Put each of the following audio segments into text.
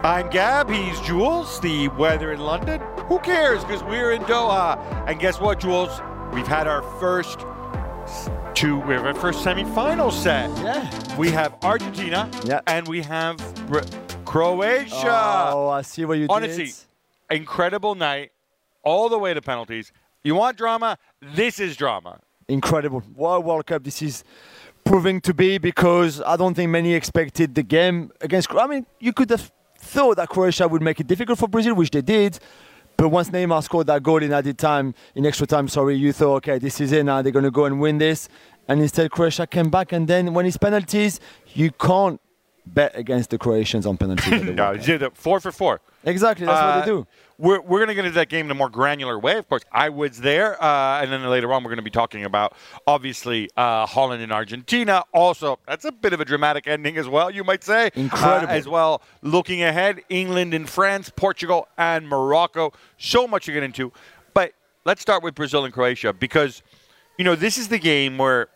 I'm Gab, he's Jules. The weather in London, who cares, because we're in Doha. And guess what, Jules? We've had our first semi-final set. Yeah. We have Argentina and we have Croatia. Oh, I see what you Honestly, did. incredible night, all the way to penalties. You want drama? This is drama. Incredible. What a World Cup this is proving to be, because I don't think many expected the game against Croatia. I mean, you could have thought that Croatia would make it difficult for Brazil, which they did. But once Neymar scored that goal in extra time, you thought, okay, this is it now. They're going to go and win this. And instead, Croatia came back. And then when it's penalties, you can't bet against the Croatians on penalties. No, you did 4 for 4. Exactly, that's what they do. We're going to get into that game in a more granular way, of course. I was there, and then later on we're going to be talking about, obviously, Holland and Argentina. Also, that's a bit of a dramatic ending as well, you might say. Incredible. As well, looking ahead, England and France, Portugal and Morocco. So much to get into. But let's start with Brazil and Croatia, because, this is the game where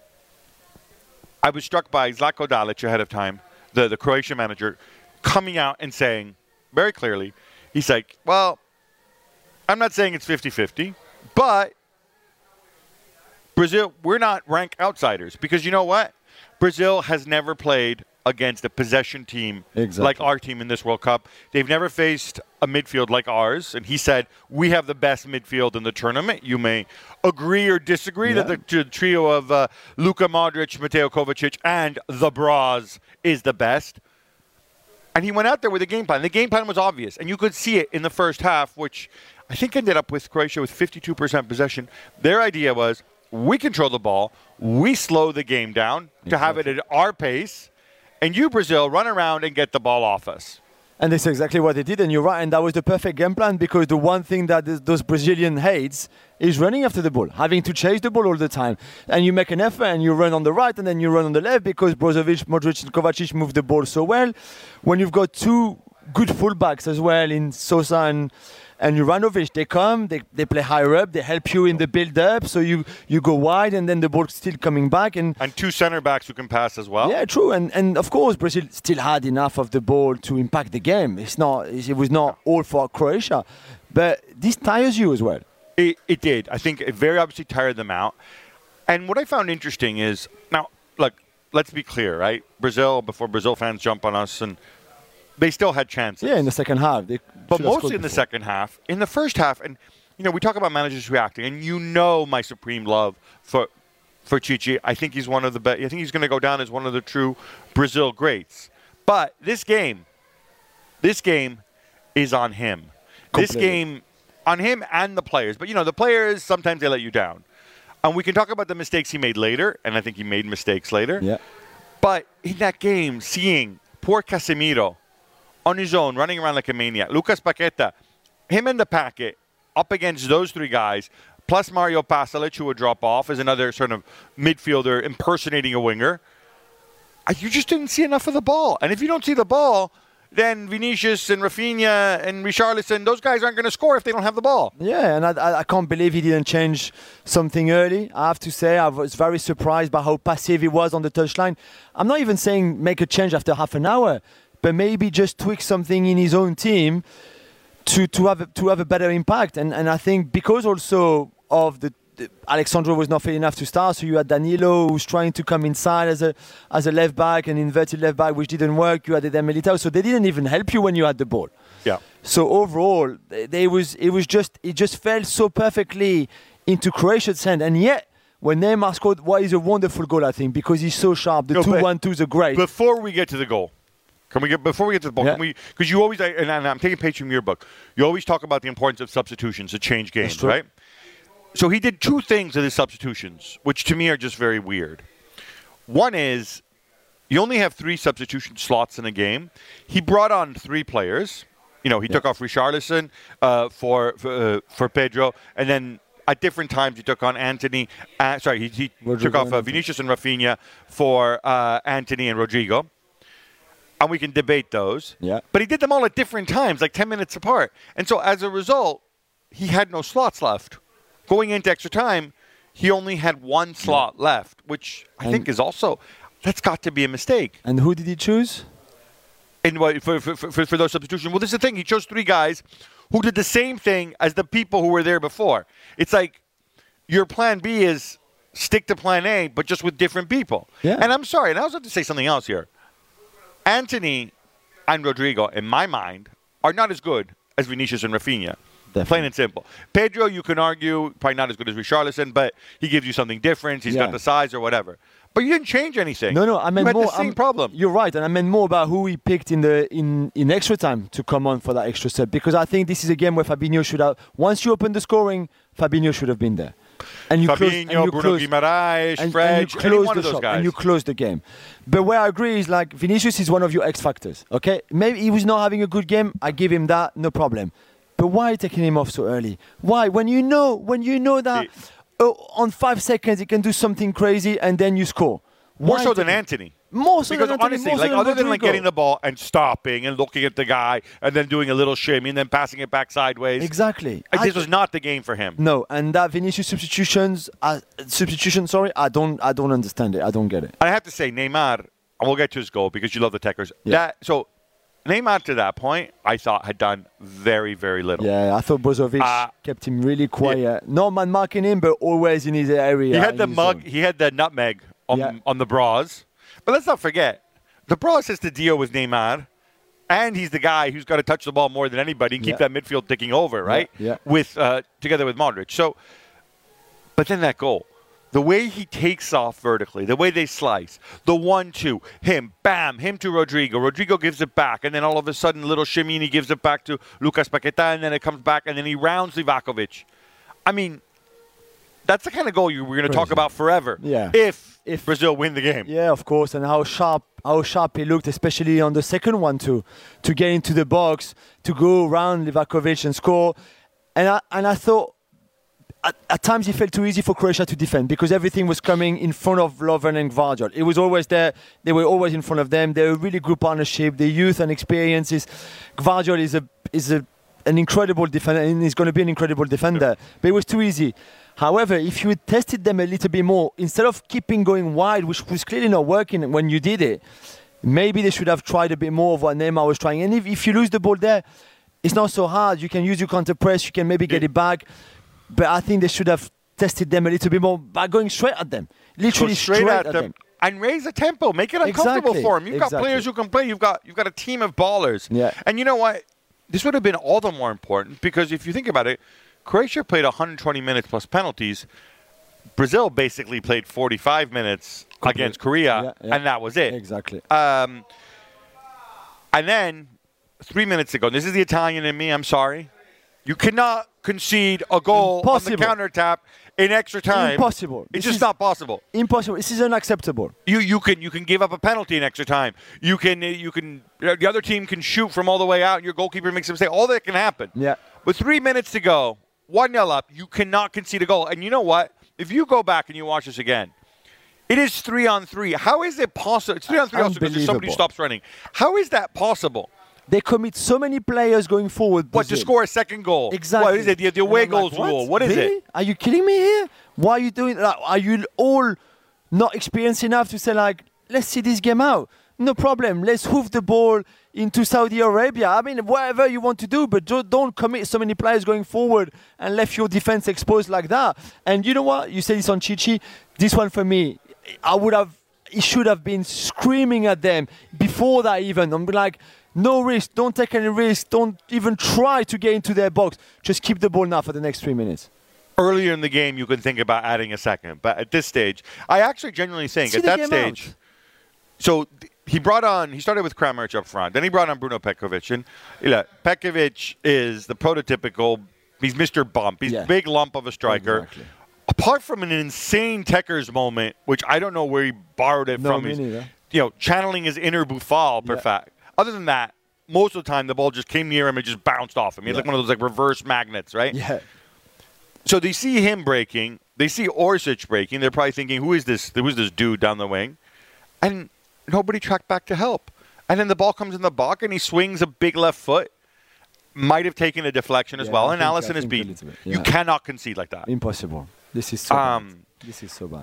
I was struck by Zlatko Dalic ahead of time, the Croatian manager, coming out and saying very clearly, he's like, well, I'm not saying it's 50-50, but Brazil, we're not ranked outsiders, because you know what? Brazil has never played against a possession team like our team in this World Cup. They've never faced a midfield like ours, and he said, we have the best midfield in the tournament. You may agree or disagree that the trio of Luka Modric, Mateo Kovacic, and the Braz is the best. And he went out there with a game plan. The game plan was obvious, and you could see it in the first half, which I think ended up with Croatia with 52% possession. Their idea was, we control the ball, we slow the game down to have it at our pace, and you, Brazil, run around and get the ball off us. And that's exactly what they did, and you're right, and that was the perfect game plan, because the one thing that those Brazilian hates is running after the ball, having to chase the ball all the time. And you make an effort and you run on the right and then you run on the left, because Brozovic, Modric and Kovacic move the ball so well. When you've got two good fullbacks as well in Sosa and Juranovic, they come, they play higher up, they help you in the build-up, so you go wide and then the ball's still coming back. And two center backs who can pass as well. Yeah, true. And of course, Brazil still had enough of the ball to impact the game. It was not all for Croatia. But this tires you as well. It did. I think it very obviously tired them out. And what I found interesting is, now, look, let's be clear, right? Brazil, before Brazil fans jump on us, and they still had chances. Yeah, in the second half. But mostly in the second half. In the first half, and, we talk about managers reacting, and my supreme love for Tite. I think he's one of the best. I think he's going to go down as one of the true Brazil greats. But this game is on him. Completely. This game on him and the players. But, the players, sometimes they let you down. And we can talk about the mistakes he made later, and I think he made mistakes later. Yeah. But in that game, seeing poor Casemiro on his own, running around like a maniac, Lucas Paqueta, him in the packet, up against those three guys, plus Mario Pasalic, who would drop off as another sort of midfielder impersonating a winger, you just didn't see enough of the ball. And if you don't see the ball, then Vinicius and Rafinha and Richarlison, those guys aren't going to score if they don't have the ball. Yeah, and I can't believe he didn't change something early. I have to say, I was very surprised by how passive he was on the touchline. I'm not even saying make a change after half an hour, but maybe just tweak something in his own team to have a better impact. And I think because also of the Alexandro was not fit enough to start, so you had Danilo who's trying to come inside as a left back, an inverted left back, which didn't work. You had Eden Militao, so they didn't even help you when you had the ball. Yeah. So overall, it just fell so perfectly into Croatia's hand, and yet when Neymar scored, what is a wonderful goal, I think, because he's so sharp. The 2-1-2s are great. Before we get to the goal, before we get to the ball, because you always, and I'm taking a page from your book, you always talk about the importance of substitutions to change games, right? So he did two things with his substitutions, which to me are just very weird. One is, you only have 3 substitution slots in a game. He brought on 3 players. He took off Richarlison for Pedro, and then at different times he took on Anthony. He took off Vinicius and Rafinha for Anthony and Rodrigo. And we can debate those. Yeah. But he did them all at different times, like 10 minutes apart. And so as a result, he had no slots left. Going into extra time, he only had 1 slot left, which I think is also, that's got to be a mistake. And who did he choose? for those substitutions. Well, this is the thing. He chose 3 guys who did the same thing as the people who were there before. It's like your plan B is stick to plan A, but just with different people. Yeah. And I'm sorry, and I also have to say something else here. Antony and Rodrigo, in my mind, are not as good as Vinicius and Rafinha. Definitely. Plain and simple. Pedro, you can argue, probably not as good as Richarlison, but he gives you something different. He's got the size or whatever. But you didn't change anything. No, I meant you had more. the same problem. You're right, and I meant more about who we picked in extra time to come on for that extra set, because I think this is a game where Fabinho should have. Once you open the scoring, Fabinho should have been there. And you Fabinho, Bruno Guimaraes, Fred, any one of those guys. And you close the game. But where I agree is like Vinicius is one of your X factors. Okay, maybe he was not having a good game. I give him that, no problem. But why are you taking him off so early? Why? When you know that on 5 seconds he can do something crazy and then you score. More so than Antony. More so because than Antony. Honestly, other than getting the ball and stopping and looking at the guy and then doing a little shimmy and then passing it back sideways. Exactly. This was not the game for him. No, and that Vinicius substitution, I don't understand it. I don't get it. I have to say, Neymar, and we'll get to his goal because you love the techers. Yeah. So Neymar to that point, I thought had done very, very little. Yeah, I thought Brozovic kept him really quiet. Yeah. No man marking him, but always in his area. He had the mug. He had the nutmeg on the bras. But let's not forget, the bras has to deal with Neymar, and he's the guy who's got to touch the ball more than anybody and keep that midfield ticking over, right? Yeah. With together with Modric. So, but then that goal. The way he takes off vertically, the way they slice, the 1-2, him, bam, him to Rodrigo. Rodrigo gives it back, and then all of a sudden, a little shimmy, and he gives it back to Lucas Paquetá, and then it comes back, and then he rounds Livakovic. I mean, that's the kind of goal we're going to talk about forever. Yeah. If Brazil win the game. Yeah, of course, and how sharp he looked, especially on the second one to get into the box, to go around Livakovic and score. And I thought, at times it felt too easy for Croatia to defend because everything was coming in front of Lovren and Gvardiol. It was always there. They were always in front of them. They're a really good partnership. The youth and experiences. Gvardiol is an incredible defender and he's going to be an incredible defender. But it was too easy. However, if you had tested them a little bit more, instead of keeping going wide, which was clearly not working when you did it, maybe they should have tried a bit more of what Neymar was trying. And if you lose the ball there, it's not so hard. You can use your counter press. You can maybe get it back. But I think they should have tested them a little bit more by going straight at them. Literally straight at them. And raise the tempo. Make it uncomfortable for them. You've got players who can play. You've got a team of ballers. Yeah. And you know what? This would have been all the more important because if you think about it, Croatia played 120 minutes plus penalties. Brazil basically played 45 minutes against Korea, and that was it. Exactly. And then 3 minutes ago, this is the Italian in me, I'm sorry. You cannot concede a goal on the counter-tap in extra time. Impossible. It's just not possible. Impossible. This is unacceptable. You can give up a penalty in extra time. You can the other team can shoot from all the way out and your goalkeeper makes a mistake. All that can happen. Yeah. With 3 minutes to go, 1-0 up, you cannot concede a goal. And you know what? If you go back and you watch this again, it is 3-on-3. How is it possible? It's 3-on-3 also because somebody stops running. How is that possible? They commit so many players going forward. What, to score a second goal? Exactly. What is it? The away goals rule. What is it? Are you kidding me here? Why are you doing that? Are you all not experienced enough to say, like, let's see this game out? No problem. Let's hoof the ball into Saudi Arabia. I mean, whatever you want to do, but don't commit so many players going forward and left your defense exposed like that. And you know what? You say this on Chichi. This one for me, he should have been screaming at them before that even. I'm like, no risk. Don't take any risk. Don't even try to get into their box. Just keep the ball now for the next 3 minutes. Earlier in the game, you can think about adding a second. But at this stage, I actually genuinely think at that stage. So he started with Kramaric up front. Then he brought on Bruno Petkovic. And Petkovic is the prototypical, he's Mr. Bump. He's a big lump of a striker. Exactly. Apart from an insane Tekers moment, which I don't know where he borrowed it from. Channeling his inner Buffal, per fact. Other than that, most of the time the ball just came near him and just bounced off him. He had like one of those reverse magnets, right? Yeah. So they see him breaking. They see Orsic breaking. They're probably thinking, who's this dude down the wing? And nobody tracked back to help. And then the ball comes in the box and he swings a big left foot. Might have taken a deflection as well. And Alisson is beaten. You cannot concede like that. Impossible. This is so bad. This is so bad.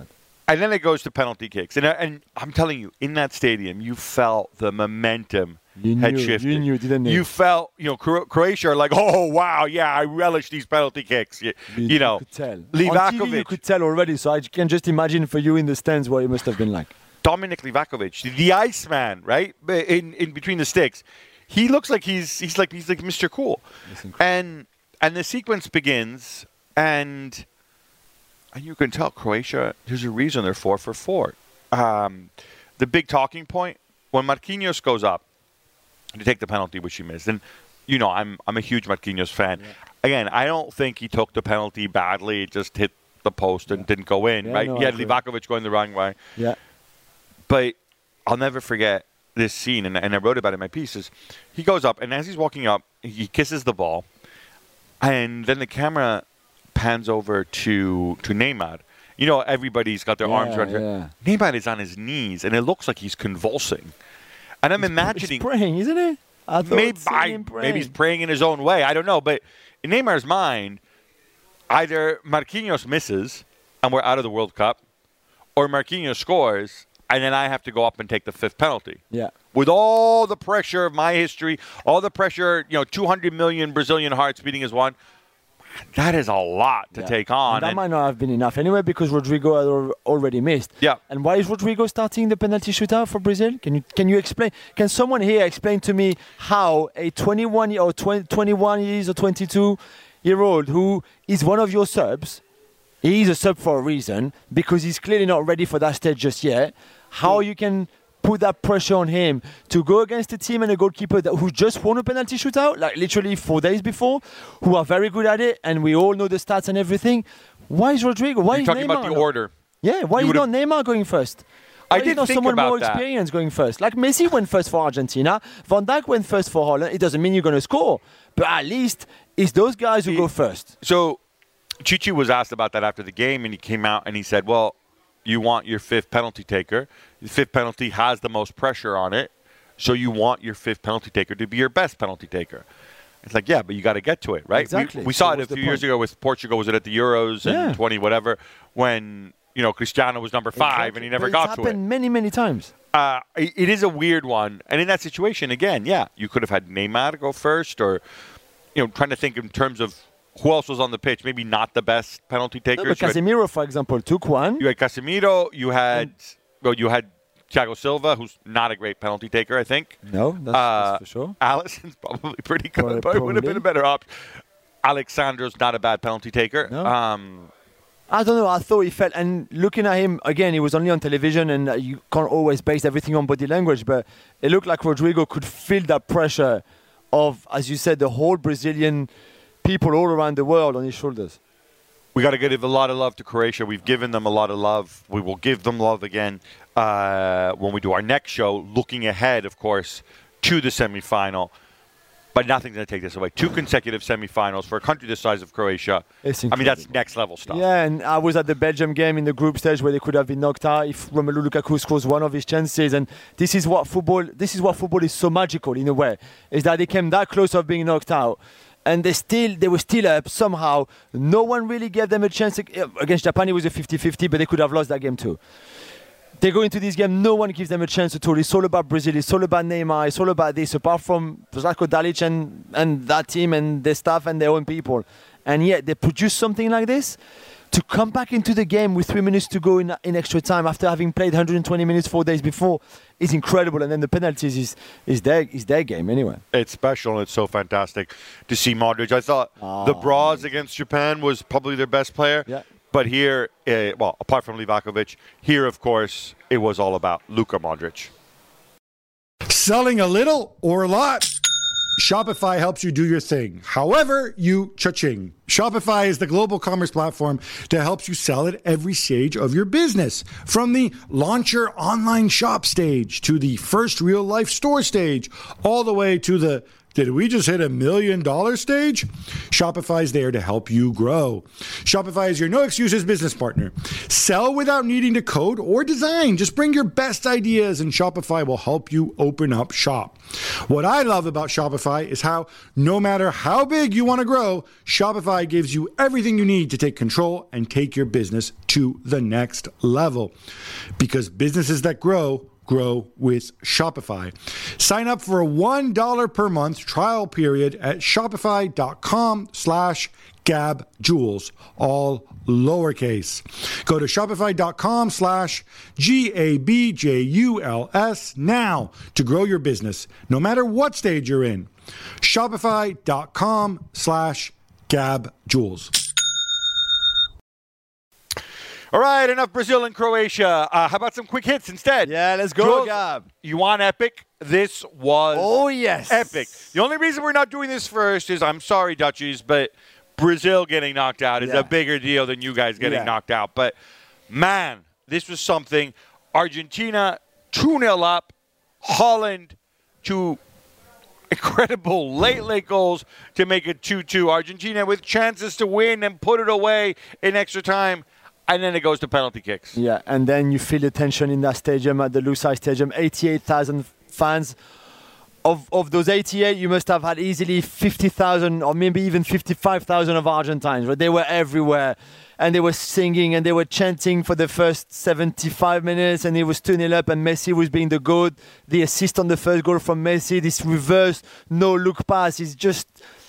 And then it goes to penalty kicks. And I'm telling you, in that stadium, you felt the momentum had shifted. You knew, didn't you? You felt, Croatia are like, oh, wow, yeah, I relish these penalty kicks. You could tell. Livakovic. On TV you could tell already, so I can just imagine for you in the stands what it must have been like. Dominik Livakovic, the Iceman, right, in between the sticks. He looks like he's like Mr. Cool. And the sequence begins, and you can tell Croatia, there's a reason they're 4 for 4. The big talking point, when Marquinhos goes up to take the penalty, which he missed, and I'm a huge Marquinhos fan. Yeah. Again, I don't think he took the penalty badly. It just hit the post and didn't go in, right? No, he had Livakovic going the wrong way. Yeah. But I'll never forget this scene, and I wrote about it in my pieces. He goes up, and as he's walking up, he kisses the ball, and then the camera pans over to Neymar. Everybody's got their arms around here. Neymar is on his knees, and it looks like he's convulsing. And I'm imagining... He's praying, isn't it? Maybe he's praying in his own way. I don't know. But in Neymar's mind, either Marquinhos misses, and we're out of the World Cup, or Marquinhos scores, and then I have to go up and take the 5th penalty. Yeah. With all the pressure of my history, all the pressure, 200 million Brazilian hearts beating as one, that is a lot to take on. And that might not have been enough anyway because Rodrigo had already missed. Yeah. And why is Rodrigo starting the penalty shootout for Brazil? Can you explain? Can someone here explain to me how a 21 years or 22-year-old who is one of your subs, he's a sub for a reason because he's clearly not ready for that stage just yet, how you can put that pressure on him to go against a team and a goalkeeper who just won a penalty shootout, like literally 4 days before, who are very good at it, and we all know the stats and everything. Why is Rodrigo? Why is Neymar? You're talking about the order. Yeah, why is not Neymar going first? Why is not someone more experienced going first? Like Messi went first for Argentina, Van Dijk went first for Holland. It doesn't mean you're going to score, but at least it's those guys who go first. So Chichi was asked about that after the game, and he came out and he said, well, you want your 5th penalty taker. The 5th penalty has the most pressure on it, so you want your 5th penalty taker to be your best penalty taker. It's like, yeah, but you got to get to it, right? Exactly. We saw it a few years ago with Portugal. Was it at the Euros and 20 whatever when Cristiano was number 5 and he never got to it. It's happened many, many times. It is a weird one, and in that situation, again, you could have had Neymar go first, or trying to think in terms of who else was on the pitch? Maybe not the best penalty takers. No, but Casemiro, for example, took one. You had Casemiro. You had Thiago Silva, who's not a great penalty taker, I think. No, that's for sure. Alisson's probably pretty good, but it would have been a better option. Alexandro's not a bad penalty taker. No. I don't know. I thought he felt, and looking at him again, he was only on television, and you can't always base everything on body language. But it looked like Rodrigo could feel that pressure of, as you said, the whole Brazilian people all around the world on his shoulders. We got to give a lot of love to Croatia. We've given them a lot of love. We will give them love again when we do our next show, looking ahead, of course, to the semifinal. But nothing's going to take this away. 2 consecutive semifinals for a country the size of Croatia. I mean, that's next level stuff. Yeah, and I was at the Belgium game in the group stage where they could have been knocked out if Romelu Lukaku scores one of his chances. And this is what football is so magical in a way, is that they came that close of being knocked out. And they were still up somehow. No one really gave them a chance. Against Japan, it was a 50-50, but they could have lost that game too. They go into this game, no one gives them a chance at all. It's all about Brazil, it's all about Neymar, it's all about this, apart from Zlatko Dalic and that team and their staff and their own people. And yet they produce something like this. To come back into the game with 3 minutes to go in extra time after having played 120 minutes 4 days before is incredible. And then the penalties is their game anyway. It's special and it's so fantastic to see Modric. I thought the Braz against Japan was probably their best player. Yeah. But here, apart from Livakovic, here, of course, it was all about Luka Modric. Selling a little or a lot? Shopify helps you do your thing. However, you cha-ching. Shopify is the global commerce platform that helps you sell at every stage of your business. From the launch your online shop stage to the first real life store stage, all the way to the Did we just hit $1 million stage? Shopify is there to help you grow. Shopify is your no excuses business partner. Sell without needing to code or design. Just bring your best ideas and Shopify will help you open up shop. What I love about Shopify is how no matter how big you want to grow, Shopify gives you everything you need to take control and take your business to the next level. Because businesses that grow with Shopify. Sign up for a $1 per month trial period at shopify.com/GabJules, all lowercase. Go to shopify.com/GABJULS now to grow your business, no matter what stage you're in. Shopify.com/GabJules. All right, enough Brazil and Croatia. How about some quick hits instead? Yeah, let's go, Jules, Gab. You want epic? This was epic. The only reason we're not doing this first is, I'm sorry, Dutchies, but Brazil getting knocked out is a bigger deal than you guys getting knocked out. But, man, this was something. Argentina 2-0 up. Holland 2 incredible late goals to make it 2-2. Argentina with chances to win and put it away in extra time. And then it goes to penalty kicks. Yeah, and then you feel the tension in that stadium at the Lusail Stadium. 88,000 fans. Of those 88, you must have had easily 50,000 or maybe even 55,000 of Argentines. Right? They were everywhere. And they were singing and they were chanting for the first 75 minutes. And it was 2-0 up and Messi was being the goat. The assist on the first goal from Messi, this reverse no-look pass is just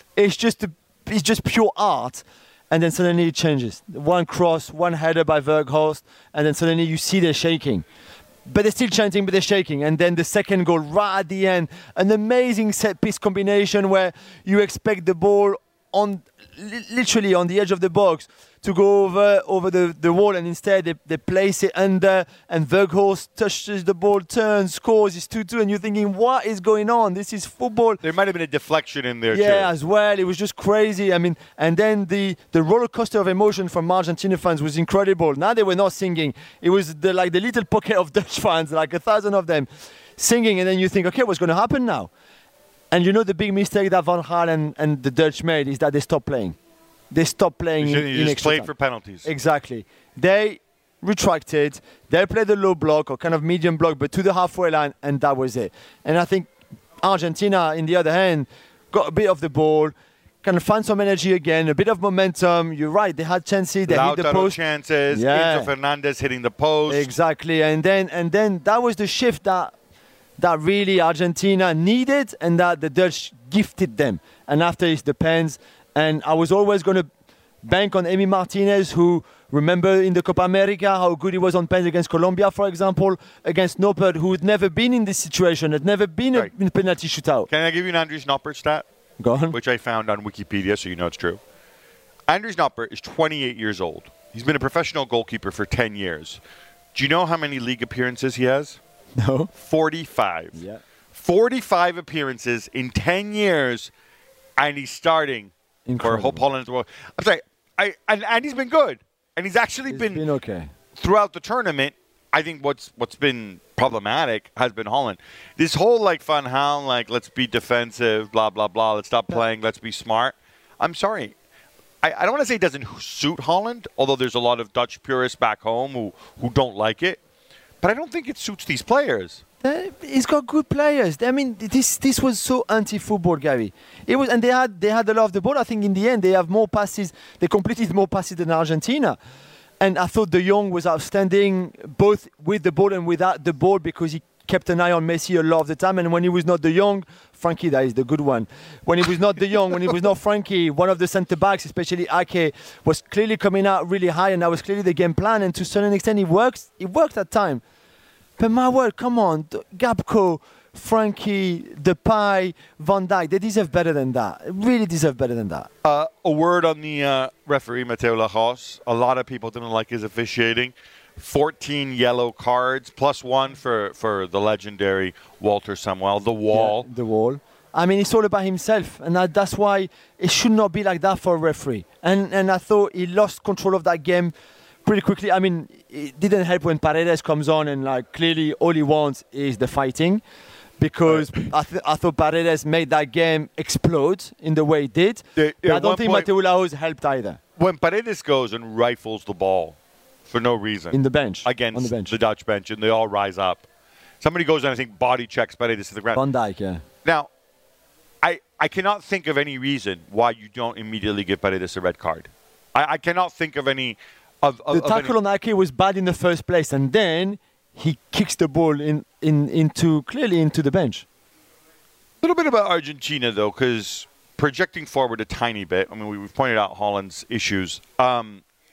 pure art. And then suddenly it changes. One cross, one header by Weghorst, and then suddenly you see they're shaking. But they're still chanting, but they're shaking. And then the second goal right at the end, an amazing set-piece combination where you expect the ball literally on the edge of the box to go over the wall, and instead they place it under, and Weghorst touches the ball, turns, scores, it's 2-2, and you're thinking, what is going on? This is football. There might have been a deflection in there, too. Yeah, as well. It was just crazy. I mean, and then the roller coaster of emotion from Argentina fans was incredible. Now they were not singing. It was the little pocket of Dutch fans, like 1,000 of them, singing, and then you think, okay, what's going to happen now? And you know the big mistake that Van Gaal and the Dutch made is that they stopped playing. They stopped playing you just played for penalties. Exactly. They retracted. They played the low block or kind of medium block, but to the halfway line, and that was it. And I think Argentina, in the other hand, got a bit of the ball, kind of found some energy again, a bit of momentum. You're right. They had chances. They hit the post. Chances. Yeah. Enzo Fernandez hitting the post. Exactly. And then that was the shift that really Argentina needed and that the Dutch gifted them. And after it depends. And I was always going to bank on Emi Martinez, who, remember in the Copa America, how good he was on pens against Colombia, for example, against Noppert, who had never been in this situation, had never been in penalty shootout. Can I give you an Andries Noppert stat? Go on. Which I found on Wikipedia, so you know it's true. Andries Noppert is 28 years old. He's been a professional goalkeeper for 10 years. Do you know how many league appearances he has? No. 45. Yeah. 45 appearances in 10 years, and he's starting for Hope Holland as well. I'm sorry, and he's been good, and he's actually been okay throughout the tournament. I think what's been problematic has been Holland. This whole Van Gaal, let's be defensive, blah blah blah. Let's stop playing. Let's be smart. I'm sorry, I don't want to say it doesn't suit Holland, although there's a lot of Dutch purists back home who don't like it. But I don't think it suits these players. He's got good players. I mean, this was so anti-football, Gary. It was, and they had a lot of the ball. I think in the end they have more passes. They completed more passes than Argentina. And I thought De Jong was outstanding, both with the ball and without the ball, because he kept an eye on Messi a lot of the time. And when he was not De Jong, Frankie, that is the good one. When he was not De Jong, when he was not Frankie, one of the centre backs, especially Ake, was clearly coming out really high, and that was clearly the game plan. And to a certain extent, it worked at time. But my word, come on, Gabko, Frankie, Depay, Van Dijk, they deserve better than that. Really deserve better than that. A word on the referee, Mateo Lahoz. A lot of people didn't like his officiating. 14 yellow cards, plus one for the legendary Walter Samuel, the wall. Yeah, the wall. I mean, it's all about himself, and that's why it should not be like that for a referee. And I thought he lost control of that game pretty quickly. I mean, it didn't help when Paredes comes on and clearly all he wants is the fighting. because I thought Paredes made that game explode in the way it did. I don't think Mateu Lahoz helped either. When Paredes goes and rifles the ball for no reason in the bench against on the bench. The Dutch bench, and they all rise up, somebody goes and I think body checks Paredes to the ground. Van Dijk, yeah. Now, I cannot think of any reason why you don't immediately give Paredes a red card. I cannot think of any. The tackle on Ake was bad in the first place, and then he kicks the ball clearly into the bench. A little bit about Argentina, though, because projecting forward a tiny bit, I mean, we've pointed out Holland's issues. To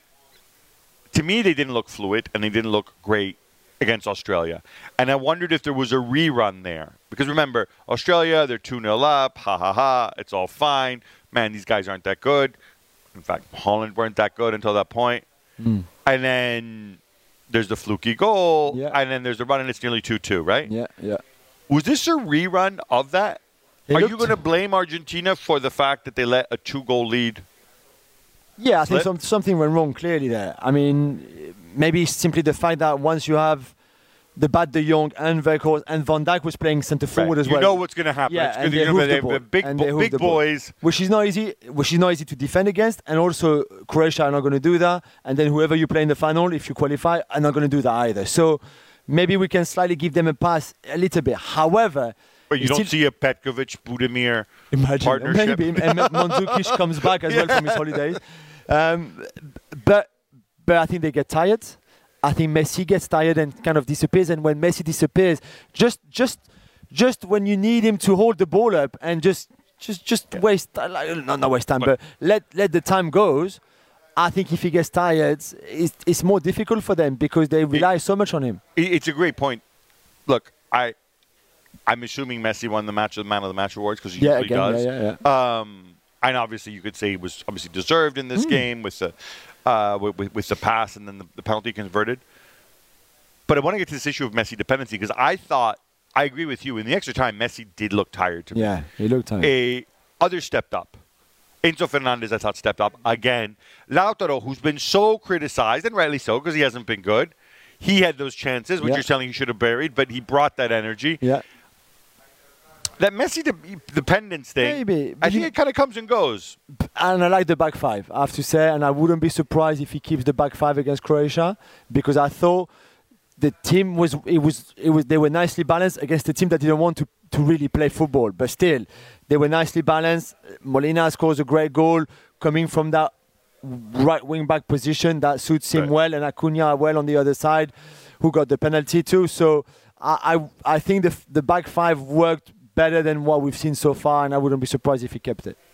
me, they didn't look fluid, and they didn't look great against Australia. And I wondered if there was a rerun there. Because remember, Australia, they're 2-0 up, it's all fine. Man, these guys aren't that good. In fact, Holland weren't that good until that point. And then there's the fluky goal, and then there's the run, and it's nearly 2-2, right? Yeah. Was this a rerun of that? Are you going to blame Argentina for the fact that they let a 2-goal lead? Yeah, I think something went wrong clearly there. I mean, maybe simply the fact that once you have the bad De Jong and Weghorst and Van Dijk was playing centre forward as well. You know what's going to happen. Yeah, it's they're big boys. Which is not easy to defend against, and also Croatia are not going to do that. And then whoever you play in the final, if you qualify, are not going to do that either. So maybe we can slightly give them a pass a little bit. However, but you don't see a Petkovic-Budimir partnership? Maybe Mandzukic comes back as well from his holidays. But I think they get tired. I think Messi gets tired and kind of disappears. And when Messi disappears, just when you need him to hold the ball up and just waste, not waste time, but let the time goes. I think if he gets tired, it's more difficult for them because they rely so much on him. It's a great point. Look, I'm assuming Messi won the man of the match awards because he usually does. Yeah. And obviously, you could say he was obviously deserved in this game with the pass and then the penalty converted. But I want to get to this issue of Messi dependency because I agree with you. In the extra time, Messi did look tired to me. Yeah, he looked tired. Others stepped up. Enzo Fernandez, I thought, stepped up again. Lautaro, who's been so criticized, and rightly so because he hasn't been good, he had those chances, which you're saying he should have buried, but he brought that energy. Yeah. That Messi dependence thing, maybe. I think it kind of comes and goes. And I like the back five, I have to say, and I wouldn't be surprised if he keeps the back five against Croatia because I thought the team they were nicely balanced against a team that didn't want to really play football, but still they were nicely balanced. Molina scores a great goal coming from that right wing back position that suits him well, and Acuna well on the other side, who got the penalty too. So I think the back five worked better than what we've seen so far, and I wouldn't be surprised if he kept it.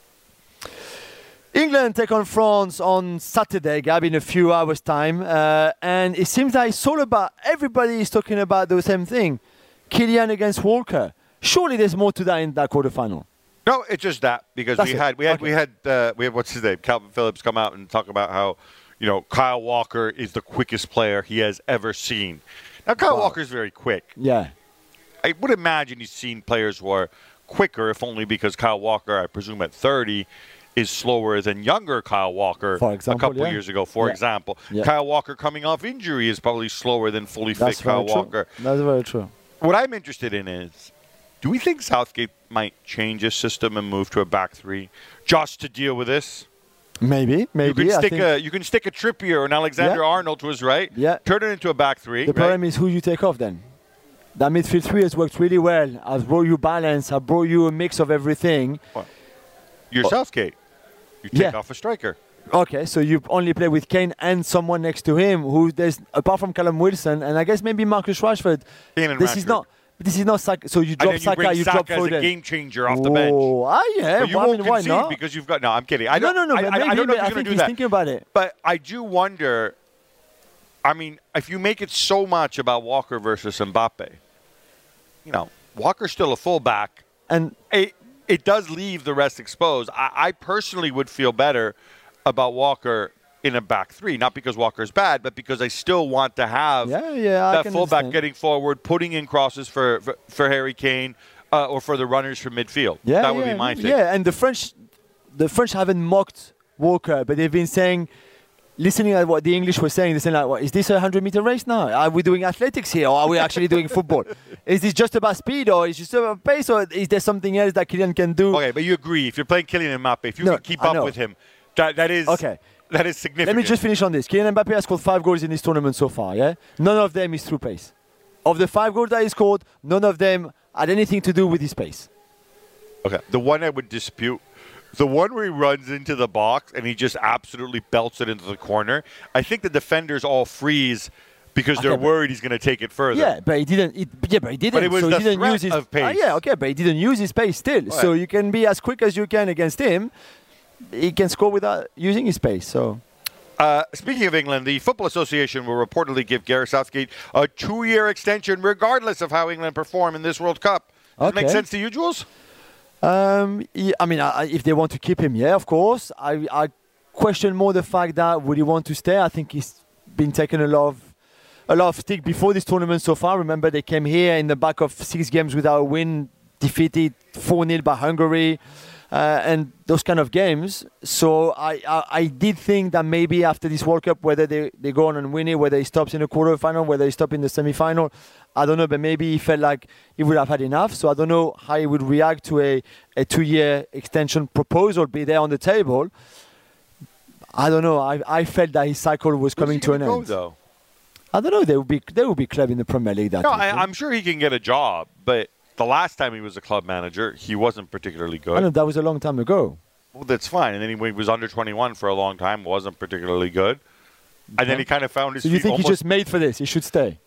England take on France on Saturday, Gab, in a few hours' time. And it seems like it's all about, everybody is talking about the same thing. Kylian against Walker. Surely there's more to that in that quarterfinal. No, it's just that because we had what's his name, Calvin Phillips, come out and talk about how, Kyle Walker is the quickest player he has ever seen. Now, Kyle Walker is very quick. Yeah. I would imagine he's seen players who are quicker, if only because Kyle Walker, I presume at 30, is slower than younger Kyle Walker a couple years ago, for example. Yeah. Kyle Walker coming off injury is probably slower than fully fit Kyle Walker. That's very true. What I'm interested in is, do we think Southgate might change his system and move to a back three just to deal with this? Maybe. You can stick a Trippier or an Alexander-Arnold to his right, turn it into a back three. The problem is who you take off then. That midfield three has worked really well. I've brought you balance. I've brought you a mix of everything. Well, you're Southgate. You take off a striker. Okay, so you only play with Kane and someone next to him who there's apart from Callum Wilson and I guess maybe Marcus Rashford. This is not Saka. So you drop Saka, you drop Foden. As a game changer off the bench. Yeah. But you won't concede because you've got. No, I'm kidding. I don't know if you're going to do that. Thinking about it. But I do wonder. I mean, if you make it so much about Walker versus Mbappe, Walker's still a fullback, and it does leave the rest exposed. I personally would feel better about Walker in a back three, not because Walker's bad, but because I still want to have that fullback getting forward, putting in crosses for Harry Kane or for the runners from midfield. That would be my thing. Yeah, and the French haven't mocked Walker, but they've been saying listening at what the English were saying, they saying like, "What is this a 100-meter race now? Are we doing athletics here, or are we actually doing football? Is this just about speed, or is it just about pace, or is there something else that Kylian can do?" Okay, but you agree if you're playing Kylian Mbappe, if you can keep up with him, that is okay. That is significant. Let me just finish on this. Kylian Mbappe has scored 5 goals in this tournament so far. Yeah, none of them is through pace. Of the 5 goals that he scored, none of them had anything to do with his pace. Okay, the one I would dispute. The one where he runs into the box and he just absolutely belts it into the corner. I think the defenders all freeze because they're worried he's going to take it further. Yeah, but he didn't. But he didn't. But it was so the he didn't threat use his, of pace. yeah, okay, but he didn't use his pace still. Right. So you can be as quick as you can against him. He can score without using his pace. So. Speaking of England, the Football Association will reportedly give Gareth Southgate a 2-year extension regardless of how England perform in this World Cup. Does it make sense to you, Jules? Yeah, I mean, if they want to keep him, yeah, of course. I question more the fact that would he want to stay. I think he's been taking a lot of stick before this tournament so far. Remember, they came here in the back of 6 games without a win, defeated 4-0 by Hungary, and those kind of games. So I did think that maybe after this World Cup, whether they go on and win it, whether he stops in the quarterfinal, whether he stops in the semi-final, I don't know, but maybe he felt like he would have had enough. So I don't know how he would react to a 2-year extension proposal be there on the table. I don't know. I felt that his cycle was coming to an end. Though? I don't know. They would be club in the Premier League. I'm sure he can get a job, but the last time he was a club manager, he wasn't particularly good. I know, that was a long time ago. Well, that's fine. And then he was under 21 for a long time, wasn't particularly good. And then he kind of found his feet. So you think he's just made for this? He should stay?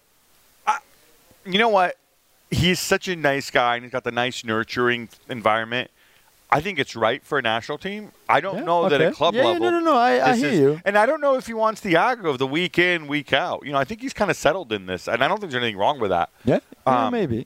You know what? He's such a nice guy, and he's got the nice nurturing environment. I think it's right for a national team. I don't know that at club level. No. I hear you. And I don't know if he wants the aggro of the week in, week out. You know, I think he's kind of settled in this, and I don't think there's anything wrong with that. Yeah, maybe.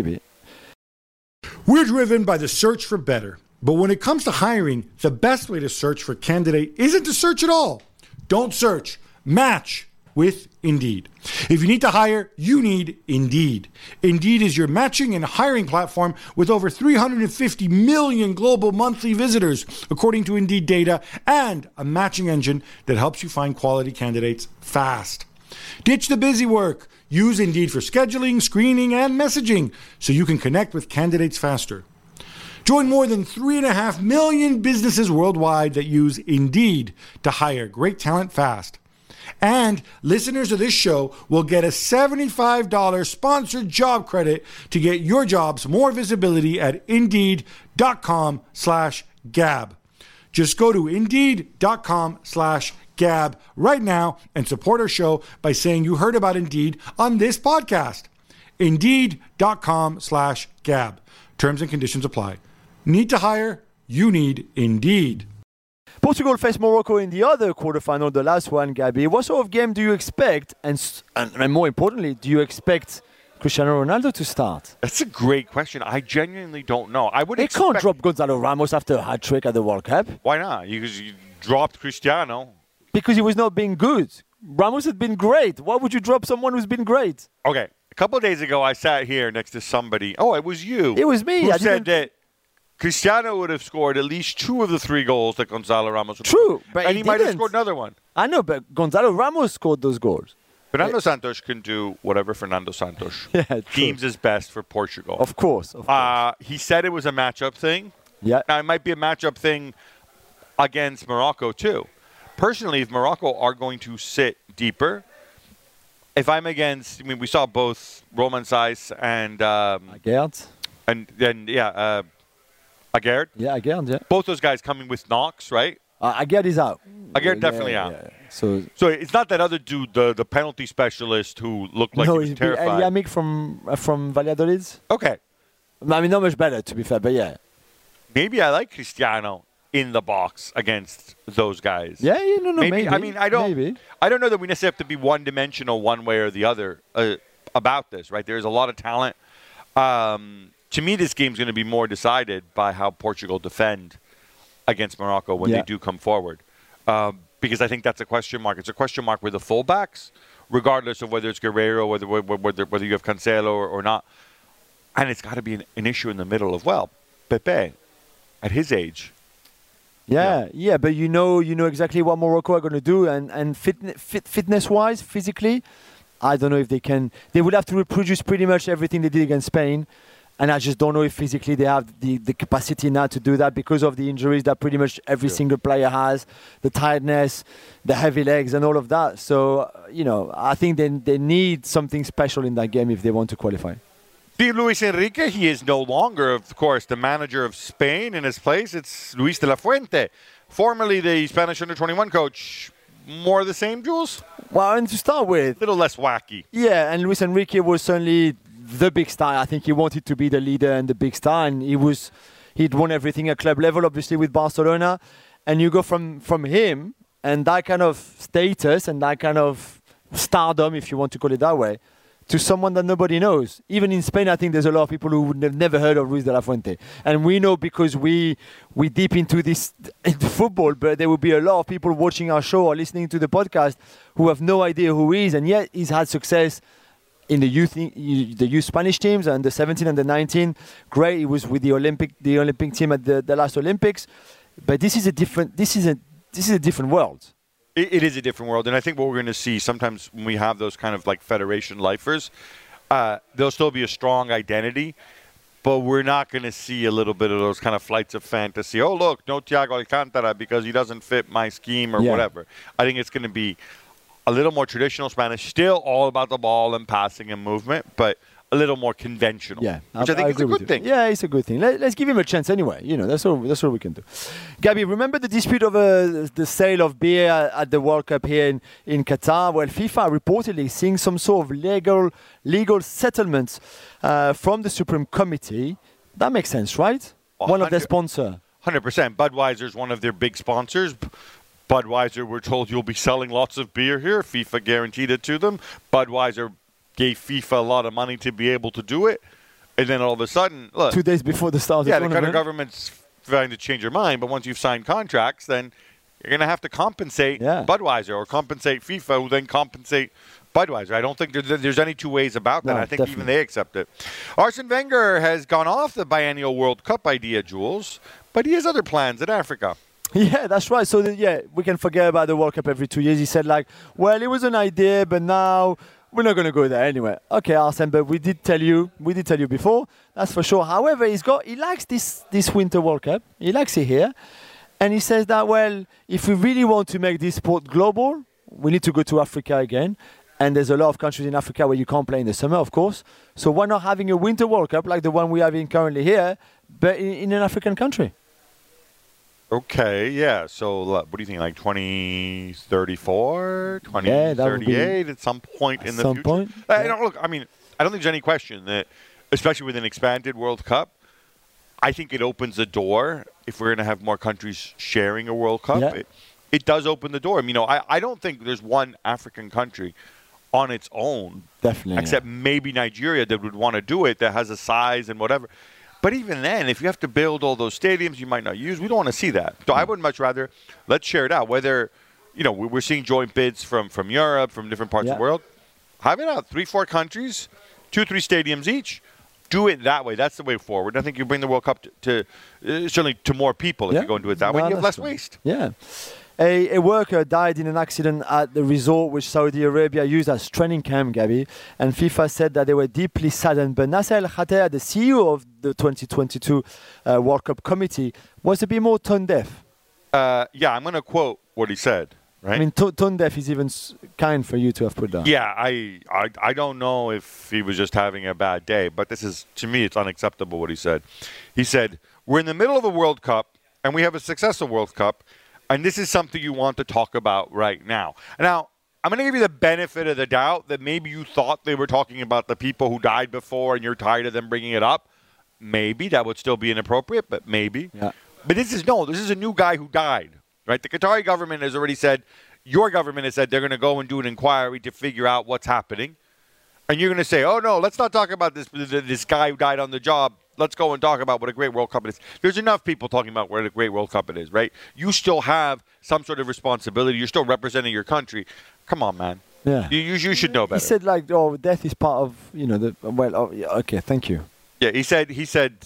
We're driven by the search for better. But when it comes to hiring, the best way to search for a candidate isn't to search at all. Don't search. Match with Indeed. If you need to hire, you need Indeed. Indeed is your matching and hiring platform with over 350 million global monthly visitors, according to Indeed data, and a matching engine that helps you find quality candidates fast. Ditch the busy work. Use Indeed for scheduling, screening, and messaging so you can connect with candidates faster. Join more than 3.5 million businesses worldwide that use Indeed to hire great talent fast. And listeners of this show will get a $75 sponsored job credit to get your jobs more visibility at Indeed.com/Gab. Just go to Indeed.com/Gab right now and support our show by saying you heard about Indeed on this podcast. Indeed.com/Gab. Terms and conditions apply. Need to hire? You need Indeed. Portugal faced Morocco in the other quarterfinal, the last one, Gabby. What sort of game do you expect? And more importantly, do you expect Cristiano Ronaldo to start? That's a great question. I genuinely don't know. They can't drop Gonzalo Ramos after a hat-trick at the World Cup. Why not? Because you dropped Cristiano. Because he was not being good. Ramos had been great. Why would you drop someone who's been great? Okay. A couple of days ago, I sat here next to somebody. Oh, it was you. It was me. Who said that Cristiano would have scored at least 2 of the 3 goals that Gonzalo Ramos would have scored. But and he might have scored another one. I know, but Gonzalo Ramos scored those goals. Fernando Santos can do whatever Fernando Santos deems is best for Portugal. Of course. He said it was a matchup thing. Yeah. Now, it might be a matchup thing against Morocco, too. Personally, if Morocco are going to sit deeper, if I'm against, we saw both Roman Saiz and Aguerd. And then, Aguerd. Yeah, Aguerd, yeah. Both those guys coming with knocks, right? Aguerd is out. Aguerd definitely out. Yeah. So it's not that other dude, the penalty specialist who looked like he was terrified. Yamik from Valladolid. Okay. I mean, not much better, to be fair, but yeah. Maybe I like Cristiano in the box against those guys. Yeah, maybe. I mean, I don't know that we necessarily have to be one-dimensional one way or the other about this, right? There's a lot of talent. To me, this game's going to be more decided by how Portugal defend against Morocco when they do come forward. Because I think that's a question mark. It's a question mark with the fullbacks, regardless of whether it's Guerrero, whether you have Cancelo or not. And it's got to be an issue in the middle as well. Pepe, at his age, Yeah, but you know exactly what Morocco are going to do, and fitness-wise, physically, I don't know if they can. They would have to reproduce pretty much everything they did against Spain, and I just don't know if physically they have the capacity now to do that because of the injuries that pretty much every single player has, the tiredness, the heavy legs, and all of that. So, I think they need something special in that game if they want to qualify. Luis Enrique, he is no longer, of course, the manager of Spain. In his place, it's Luis de la Fuente, formerly the Spanish under-21 coach. More the same, Jules? Well, and to start with, a little less wacky. Yeah, and Luis Enrique was certainly the big star. I think he wanted to be the leader and the big star, and he'd won everything at club level, obviously with Barcelona. And you go from him and that kind of status and that kind of stardom, if you want to call it that way, to someone that nobody knows. Even in Spain, I think there's a lot of people who would have never heard of Luis de la Fuente. And we know because we deep into football, but there will be a lot of people watching our show or listening to the podcast who have no idea who he is, and yet he's had success in the youth Spanish teams and the 17 and the 19. Great, he was with the Olympic team at the last Olympics. But this is a different world. It is a different world, and I think what we're going to see sometimes when we have those kind of like federation lifers, there'll still be a strong identity, but we're not going to see a little bit of those kind of flights of fantasy. Oh, look, no Thiago Alcantara because he doesn't fit my scheme or whatever. I think it's going to be a little more traditional Spanish, still all about the ball and passing and movement, but a little more conventional, which I think is a good thing. Yeah, it's a good thing. Let's give him a chance anyway. That's all we can do. Gabi, remember the dispute over the sale of beer at the World Cup here in Qatar? Well, FIFA reportedly seeing some sort of legal settlements from the Supreme Committee. That makes sense, right? One of their sponsors. 100%. Budweiser is one of their big sponsors. Budweiser, we're told you'll be selling lots of beer here. FIFA guaranteed it to them. Budweiser gave FIFA a lot of money to be able to do it. And then all of a sudden, look. 2 days before the start of the tournament. The Qatar government's trying to change their mind, but once you've signed contracts, then you're going to have to compensate Budweiser or compensate FIFA, who then compensate Budweiser. I don't think there's any two ways about that. I think definitely. Even they accept it. Arsene Wenger has gone off the biennial World Cup idea, Jules, but he has other plans in Africa. Yeah, that's right. So, we can forget about the World Cup every 2 years. He said, it was an idea, but now we're not going to go there anyway. Okay, Arsene, but we did tell you before, that's for sure. However, he likes this Winter World Cup. He likes it here. And he says that, if we really want to make this sport global, we need to go to Africa again. And there's a lot of countries in Africa where you can't play in the summer, of course. So why not having a Winter World Cup like the one we have currently here, but in an African country? Okay, yeah. So what do you think, like 2034, 2038 at some point in the future? Point? Look, I mean, I don't think there's any question that, especially with an expanded World Cup, I think it opens the door if we're going to have more countries sharing a World Cup. Yeah. It does open the door. I mean, I don't think there's one African country on its own, definitely, except maybe Nigeria that would want to do it, that has a size and whatever. But even then, if you have to build all those stadiums you might not use, we don't want to see that. So I would much rather let's share it out. Whether, we're seeing joint bids from Europe, from different parts of the world. Have it out. 3-4 countries, 2-3 stadiums each. Do it that way. That's the way forward. I think you bring the World Cup to certainly to more people if you go and do it that way. You have less waste. Yeah. A worker died in an accident at the resort which Saudi Arabia used as training camp, Gabi, and FIFA said that they were deeply saddened. But Nasser Al Khater, the CEO of the 2022 World Cup Committee, was a bit more tone deaf. I'm going to quote what he said. Right? I mean, tone deaf is even kind for you to have put down. Yeah, I don't know if he was just having a bad day, but to me, it's unacceptable what he said. He said, we're in the middle of a World Cup, and we have a successful World Cup, and this is something you want to talk about right now. Now, I'm going to give you the benefit of the doubt that maybe you thought they were talking about the people who died before and you're tired of them bringing it up. Maybe that would still be inappropriate, but maybe. Yeah. But this is a new guy who died, right? The Qatari government has already said, your government has said they're going to go and do an inquiry to figure out what's happening. And you're going to say, oh, no, let's not talk about this guy who died on the job. Let's go and talk about what a great World Cup it is. There's enough people talking about what a great World Cup it is, right? You still have some sort of responsibility. You're still representing your country. Come on, man. Yeah. You should know better. He said, death is part of, okay, thank you. Yeah, he said,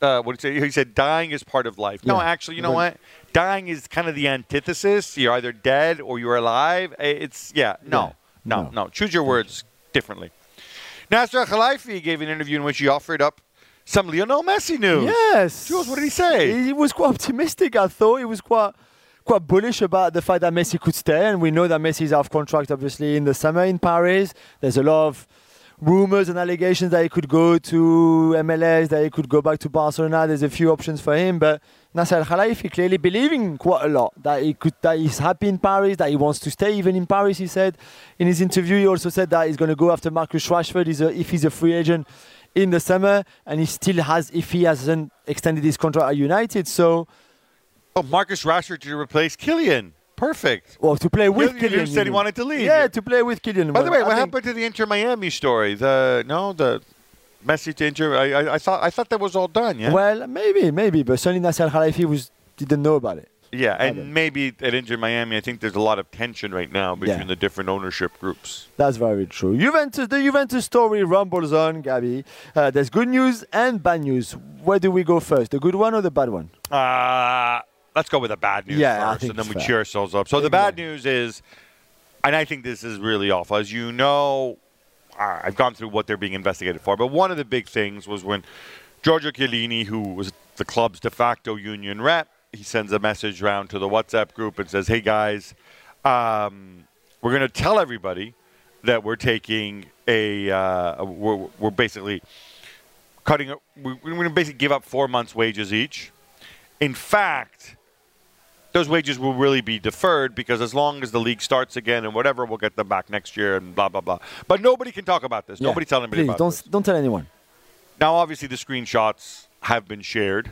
what did he say? He said, dying is part of life. No, actually, you know what? Dying is kind of the antithesis. You're either dead or you're alive. No. Choose your words differently. Nasser Al-Khelaifi gave an interview in which he offered up some Lionel Messi news. Yes. Jules, what did he say? He was quite optimistic, I thought. He was quite bullish about the fact that Messi could stay. And we know that Messi is out of contract, obviously, in the summer in Paris. There's a lot of rumors and allegations that he could go to MLS, that he could go back to Barcelona. There's a few options for him, but Nasser Al-Khelaifi clearly believing quite a lot that he's happy in Paris, that he wants to stay even in Paris. He said in his interview, he also said that he's going to go after Marcus Rashford if he's a free agent in the summer, and he still has, if he hasn't extended his contract at United. So, Marcus Rashford to replace Kylian. Perfect. Well, to play with Kylian. You said he wanted to leave. Yeah, to play with Kylian. By the way, what happened to the Inter Miami story? The Messi to Inter. I thought that was all done. Yeah. Well, maybe, but certainly Nasser Al-Khelaifi didn't know about it. Yeah, and maybe at Inter Miami, I think there's a lot of tension right now between the different ownership groups. That's very true. The Juventus story rumbles on, Gabi. There's good news and bad news. Where do we go first? The good one or the bad one? Let's go with the bad news first, and then we cheer ourselves up. So the bad news is, and I think this is really awful. As you know, I've gone through what they're being investigated for, but one of the big things was when Giorgio Chiellini, who was the club's de facto union rep, he sends a message around to the WhatsApp group and says, hey, guys, we're going to tell everybody that we're taking we're basically cutting it. We're going to basically give up 4 months' wages each. In fact, those wages will really be deferred because as long as the league starts again and whatever, we'll get them back next year and blah, blah, blah. But nobody can talk about this. Nobody tell anybody about this. Don't tell anyone. Now, obviously, the screenshots have been shared.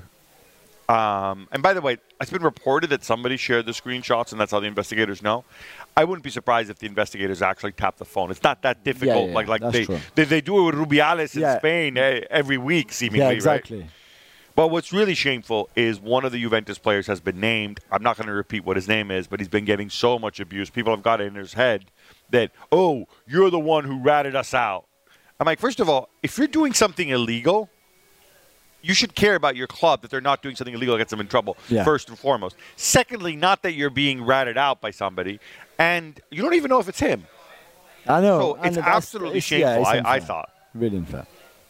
And by the way, it's been reported that somebody shared the screenshots, and that's how the investigators know. I wouldn't be surprised if the investigators actually tap the phone. It's not that difficult. They do it with Rubiales in Spain every week, seemingly. Yeah, exactly. Right? But what's really shameful is one of the Juventus players has been named. I'm not going to repeat what his name is, but he's been getting so much abuse. People have got it in his head that, oh, you're the one who ratted us out. I'm like, first of all, if you're doing something illegal, you should care about your club that they're not doing something illegal that gets them in trouble, first and foremost. Secondly, not that you're being ratted out by somebody, and you don't even know if it's him. I know. So it's absolutely shameful, I thought. Really unfair.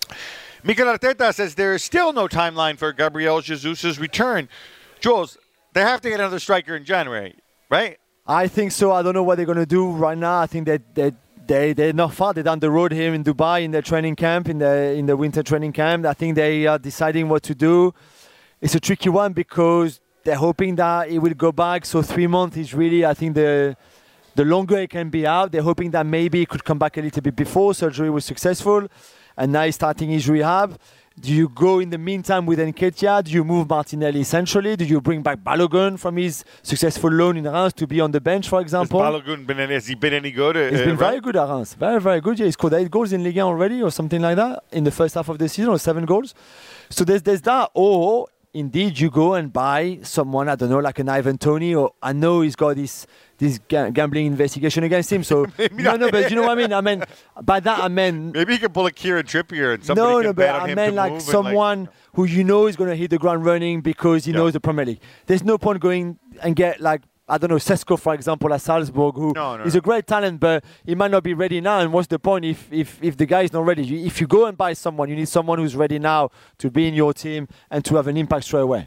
Mikel Arteta says there is still no timeline for Gabriel Jesus' return. Jules, they have to get another striker in January, right? I think so. I don't know what they're going to do right now. I think they're not far. They're down the road here in Dubai in their training camp, in the winter training camp. I think they are deciding what to do. It's a tricky one because they're hoping that he will go back. So 3 months is really, I think, the longer he can be out. They're hoping that maybe he could come back a little bit before surgery was successful. And now he's starting his rehab. Do you go in the meantime with Nketiah? Do you move Martinelli centrally? Do you bring back Balogun from his successful loan in Reims to be on the bench, for example? Has he been any good? He's been very good at Reims. Very, very good. Yeah, he scored 8 goals in Ligue 1 already or something like that in the first half of the season, or 7 goals. So there's that. Or indeed you go and buy someone, I don't know, like an Ivan Toney, or I know he's got this gambling investigation against him. So no, but you know what I mean? I mean, by that I meant maybe he can pull a Kieran Trippier and somebody can bet on him to move. No, but I meant like someone who you know is going to hit the ground running because he knows the Premier League. There's no point going and get like, I don't know, Sesko, for example, at Salzburg, who is a great talent, but he might not be ready now. And what's the point if the guy is not ready? If you go and buy someone, you need someone who's ready now to be in your team and to have an impact straight away.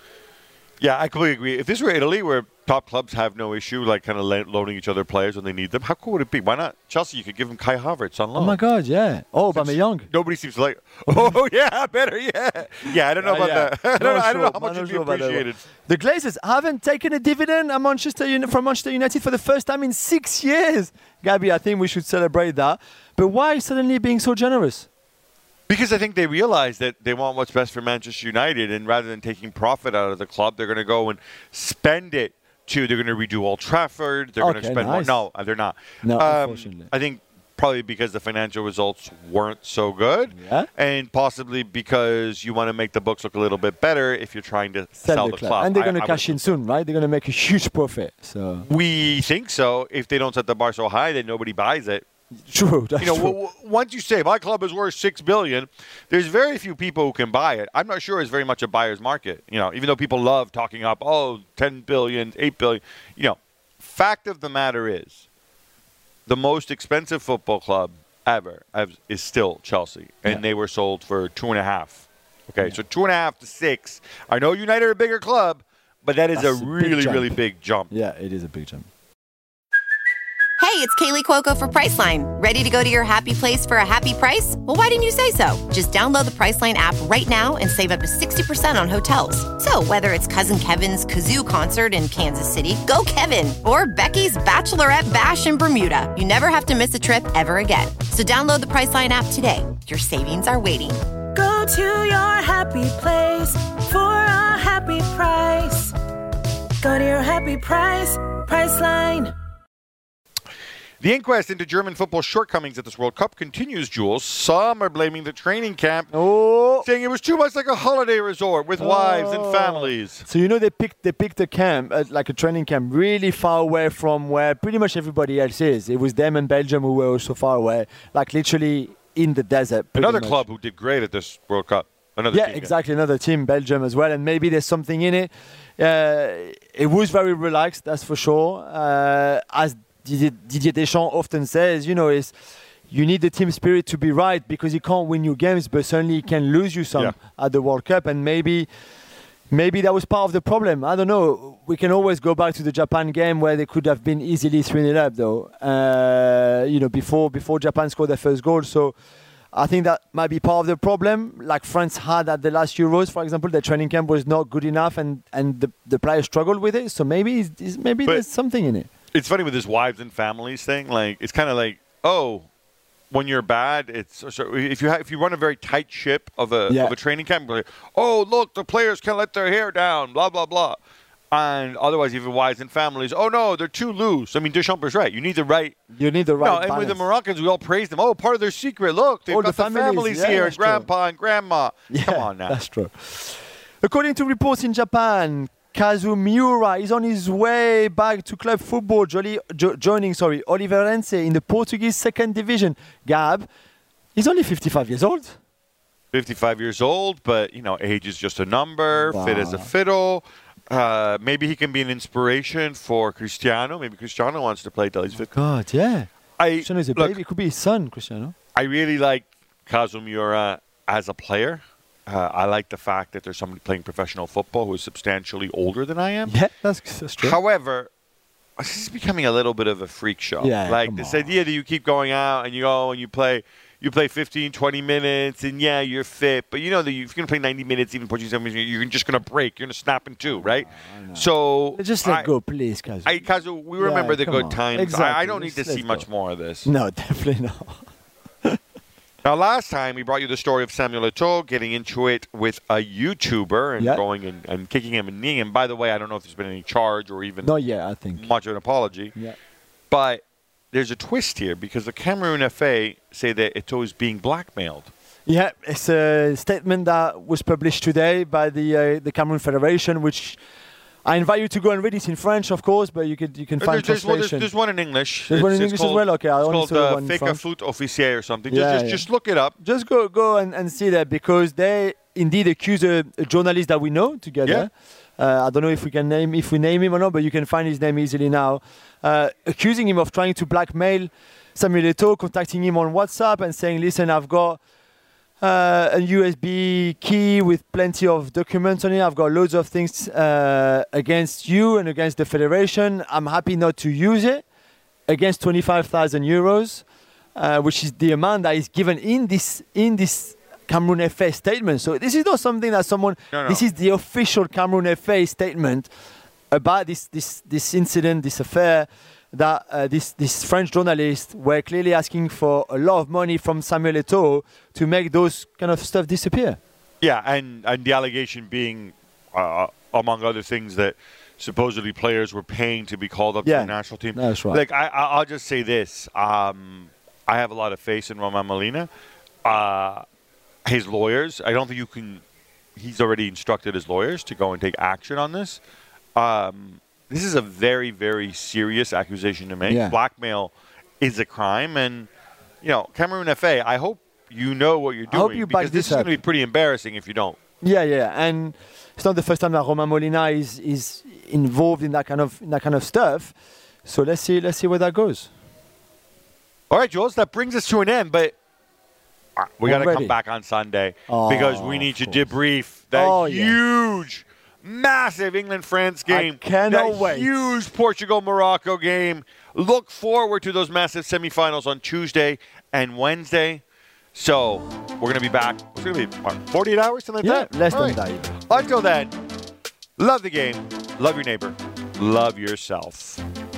Yeah, I completely agree. If this were Italy, where top clubs have no issue, like kind of loaning each other players when they need them, how cool would it be? Why not Chelsea? You could give them Kai Havertz on loan. Oh my God, yeah. Oh, Aubameyang. Nobody seems to like. Oh yeah, better. Yeah. I don't know about that. I don't know how much would be appreciated. The Glazers haven't taken a dividend from Manchester United for the first time in 6 years. Gabi, I think we should celebrate that. But why suddenly being so generous? Because I think they realize that they want what's best for Manchester United, and rather than taking profit out of the club, they're going to go and spend it they're going to redo Old Trafford. They're going to spend more. No, they're not. No, unfortunately. I think probably because the financial results weren't so good, and possibly because you want to make the books look a little bit better if you're trying to sell the club. And they're going to cash in soon, right? They're going to make a huge profit. So we think so. If they don't set the bar so high, then nobody buys it. True. That's true. Once you say my club is worth $6 billion, there's very few people who can buy it. I'm not sure it's very much a buyer's market. Even though people love talking up, 10 billion, 8 billion. Fact of the matter is, the most expensive football club ever is still Chelsea, and they were sold for 2.5. Okay, so 2.5 to 6. I know United are a bigger club, but that's a really, really big jump. Yeah, it is a big jump. Hey, it's Kaylee Cuoco for Priceline. Ready to go to your happy place for a happy price? Well, why didn't you say so? Just download the Priceline app right now and save up to 60% on hotels. So whether it's Cousin Kevin's Kazoo Concert in Kansas City, go Kevin, or Becky's Bachelorette Bash in Bermuda, you never have to miss a trip ever again. So download the Priceline app today. Your savings are waiting. Go to your happy place for a happy price. Go to your happy price, Priceline. The inquest into German football's shortcomings at this World Cup continues, Jules. Some are blaming the training camp, saying it was too much like a holiday resort with wives and families. So they picked a camp, like a training camp, really far away from where pretty much everybody else is. It was them and Belgium who were also far away, like literally in the desert. Another club who did great at this World Cup. Exactly. Another team, Belgium as well, and maybe there's something in it. It was very relaxed, that's for sure. As Didier Deschamps often says, is you need the team spirit to be right, because you can't win your games, but certainly you can lose you some at the World Cup, and maybe that was part of the problem. I don't know. We can always go back to the Japan game where they could have been easily 3-0 up, though. Before Japan scored their first goal. So I think that might be part of the problem. Like France had at the last Euros, for example, their training camp was not good enough, and the players struggled with it. So maybe there's something in it. It's funny with this wives and families thing. Like, it's kind of like, when you're bad, if you run a very tight ship of a training camp, like, look, the players can't let their hair down, blah blah blah, and otherwise even wives and families, no, they're too loose. I mean, Deschamps is right. You need the right. balance. And with the Moroccans, we all praise them. Part of their secret. Look, they've got the families here, and grandpa and grandma. Yeah, come on now. That's true. According to reports in Japan, Kazu Miura is on his way back to club football, joining Oliveirense in the Portuguese second division. Gab, he's only 55 years old. 55 years old, but, age is just a number, fit as a fiddle. Maybe he can be an inspiration for Cristiano. Maybe Cristiano wants to play till he's 50. God, yeah. Cristiano is a baby. It could be his son, Cristiano. I really like Kazu Miura as a player. I like the fact that there's somebody playing professional football who is substantially older than I am. Yeah, that's true. However, this is becoming a little bit of a freak show. Yeah, like this idea that you keep going out and you go and you play 15, 20 minutes, and you're fit. But you know that if you're going to play 90 minutes, even Portuguese, you're just going to break. You're going to snap in two, right? So just let go, please, Kazu. Kazu, we remember the good times. Exactly. I don't need to see much more of this. No, definitely not. Now, last time we brought you the story of Samuel Eto'o getting into it with a YouTuber and going and kicking him and kneeing him. By the way, I don't know if there's been any charge or even I think much of an apology. Yeah. But there's a twist here because the Cameroon FA say that Eto'o is being blackmailed. Yeah, it's a statement that was published today by the Cameroon Federation, which I invite you to go and read it in French, of course, but you can find translation. There's one in English. There's one in English as well? Okay, I only saw one in Fake French. Foot Officier or something. Just look it up. Just go and see that, because they indeed accuse a journalist that we know together. I don't know if we name him or not, but you can find his name easily now. Accusing him of trying to blackmail Samuel Eto'o, contacting him on WhatsApp and saying, listen, I've got a USB key with plenty of documents on it. I've got loads of things against you and against the federation. I'm happy not to use it against 25,000 euros, which is the amount that is given in this Cameroon FA statement. So this is not something that someone. No. This is the official Cameroon FA statement about this incident, this affair. That this French journalists were clearly asking for a lot of money from Samuel Eto'o to make those kind of stuff disappear. Yeah, and the allegation being, among other things, that supposedly players were paying to be called up to the national team. That's right. Like, I'll just say this. I have a lot of faith in Romain Molina. His lawyers, I don't think you can... He's already instructed his lawyers to go and take action on this. This is a very, very serious accusation to make. Yeah. Blackmail is a crime, and Cameroon FA, I hope you know what you're doing because this is going to be pretty embarrassing if you don't. Yeah. And it's not the first time that Romain Molina is involved in that kind of stuff. So let's see where that goes. All right, Jules, that brings us to an end, but we got to come back on Sunday because we need to debrief that huge, massive England-France game. I cannot wait. Huge Portugal-Morocco game. Look forward to those massive semifinals on Tuesday and Wednesday. So we're going to be back. It's going to be 48 hours, something like that? Less than that. Until then, love the game, love your neighbor, love yourself.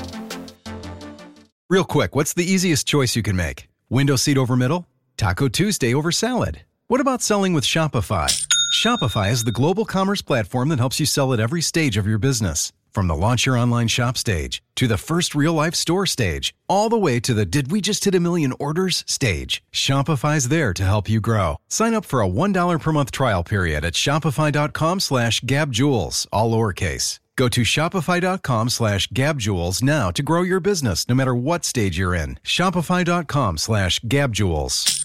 Real quick, what's the easiest choice you can make? Window seat over middle? Taco Tuesday over salad? What about selling with Shopify? Shopify is the global commerce platform that helps you sell at every stage of your business. From the launch your online shop stage, to the first real-life store stage, all the way to the did we just hit 1 million orders stage. Shopify's there to help you grow. Sign up for a $1 per month trial period at shopify.com/gabjules, all lowercase. Go to shopify.com/gabjules now to grow your business no matter what stage you're in. Shopify.com/gabjules.